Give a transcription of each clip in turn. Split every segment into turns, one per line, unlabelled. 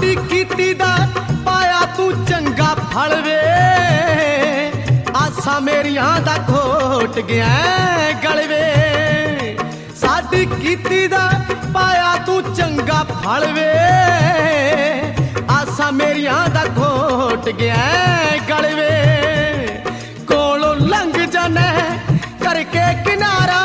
साडी कीती दा पाया तू चंगा फल वे आसा मेरियां दा घोट गया गल वे साडी कीती दा पाया तू चंगा फल वे आसा मेरियां दा घोट गया गल वे कोलों लंघ जाने करके किनारा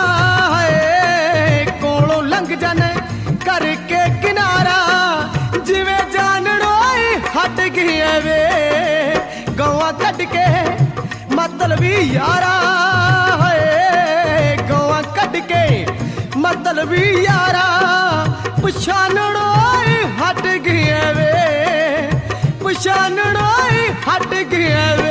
है कोलों लंघ जाने करके किनारा जिवें जानड़ो हट गया वे गौआ कट के मतलबी यारा है गौआ कट के मतलबी यारा पछानड़ो हट गया वे पछानड़ो हट गया वे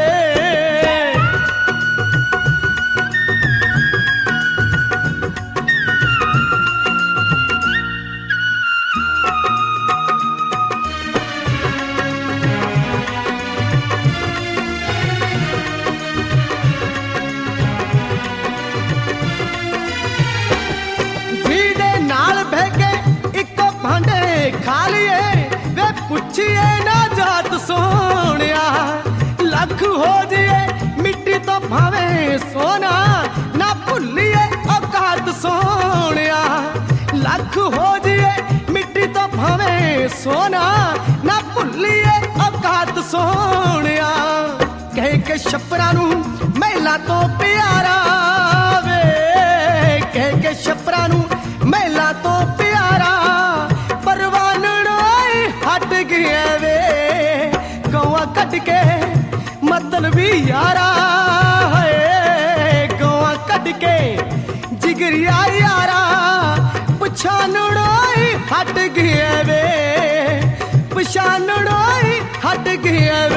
खा लिए वे पुछिए ना जात सोनिया लख हो जिए मिट्टी तो भावे सोना ना भुलिए औकात सोनिया लख हो जिए मिट्टी तो भावे सोना ना भुलिए औकात सोनिया कह के छपरा नू महिला तो प्यारा वे कह के छपरा नू महिला तो प्यारा हट गया वे गौआ कट के मतलबी यारा है गौआ कट के जिगरिया यारा पछानड़ो हट गया वे पछानड़ो हट गया वे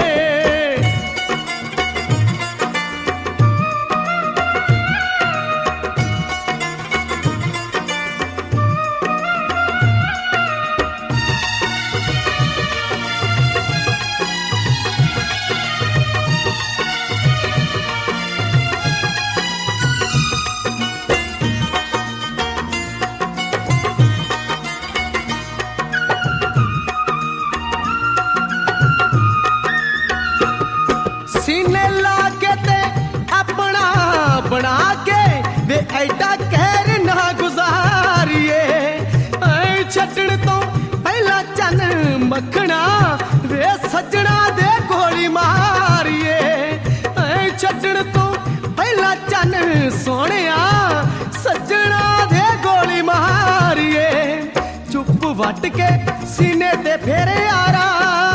सीने ला के ते अपना बना के वे ऐडा कहर ना गुजारिए छटण तो पहला चन मखना वे सजना दे गोली मारिए छटण तो पहला चन सोनिया सजना दे गोली मारिए चुप वट के सीने ते फेरे यारा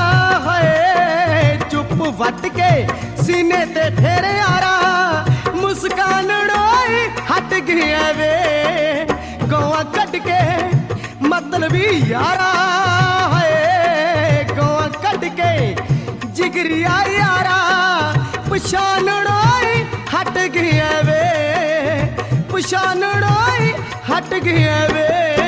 चुप वट के सीने ते फेरे यारा मुस्कान हट गया वे गौआ कट के मतलबी यारा है गौआ कट के जिगरिया यारा पछानड़ो हट गया वे पछानड़ो हट गया वे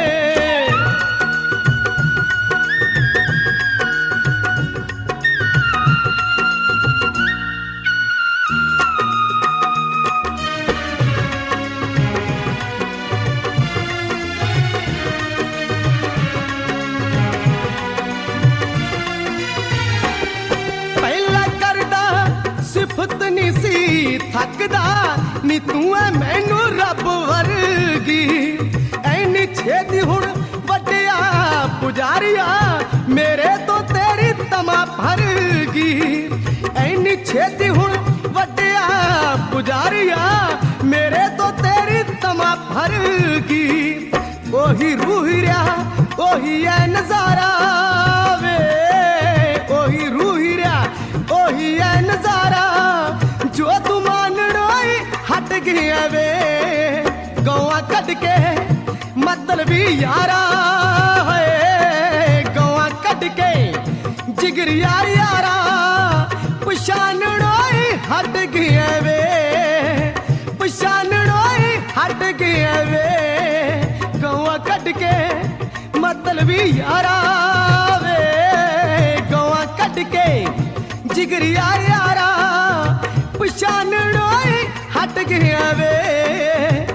सिफत नी सी थकदा नी तू है मैनू रब वर्गी ऐनी छेती हुण वड्डिया पुजारिया मेरे तो तेरी तमा भरगी ऐनी छेती हुण वड्डिया पुजारिया मेरे तो तेरी तमा भरगी ओही रूह रहा ओही है नजारा वे ओही रूह रहा ओही है नजारा जो तू मानड़ो हट गया वे गौआ कट के मतलबी यारा है गौआ कट के जिगरिया यारा पछानड़ो हट गया वे पछानड़ो हट गया वे गौआ कट के मतलबी यारा वे गौआ कट के जिगरिया यारा पछानड़ो हट गया वे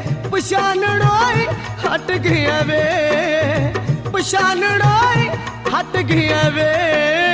पछानड़ो हट गया वे पछानड़ो हट गया वे